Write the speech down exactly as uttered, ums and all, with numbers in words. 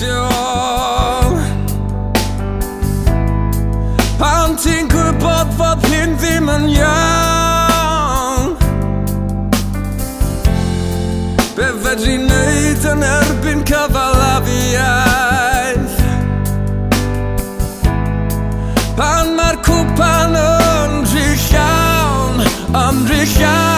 ffeithiol. Pan ti'n gwybod fod hyn ddim yn iawn, be fedri neud yn erbyn cyfalafiaeth? Pan mae'r cwpan yn rhy llawn, yn rhy llawn,